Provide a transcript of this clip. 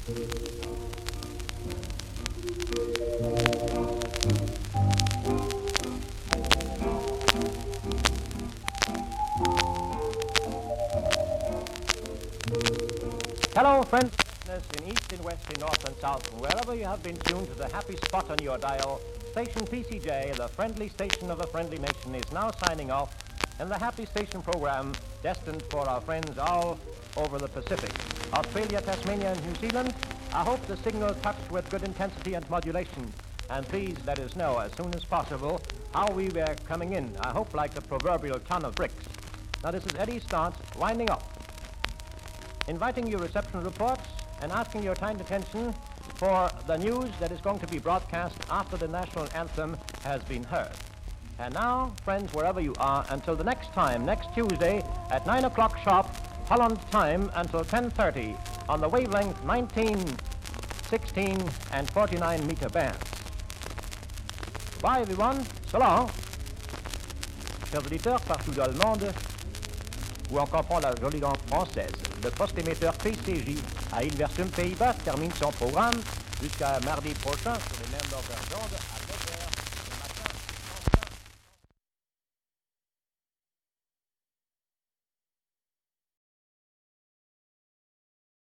Hello, friends in east and west, in north and south, and wherever you have been tuned to the happy spot on your dial, station PCJ, the friendly station of a friendly nation, is now signing off in the happy station program destined for our friends all over the Pacific. Australia, Tasmania, and New Zealand, I hope the signal touched with good intensity and modulation, and please let us know as soon as possible how we were coming in. I hope like a proverbial ton of bricks. Now this is Eddie Starnes winding up, inviting your reception reports and asking your kind attention for the news that is going to be broadcast after the national anthem has been heard. And now, friends, wherever you are, until the next time, next Tuesday at 9 o'clock sharp, Holland time until 10:30 on the wavelength 19, 16, and 49 meter bands. Bye, everyone. So long. Chers auditeurs partout dans le monde, ou encore prendre la jolie langue française, le poste émetteur PCJ à Hilversum, Pays-Bas, termine son programme jusqu'à mardi prochain sur les mêmes longueurs d'onde.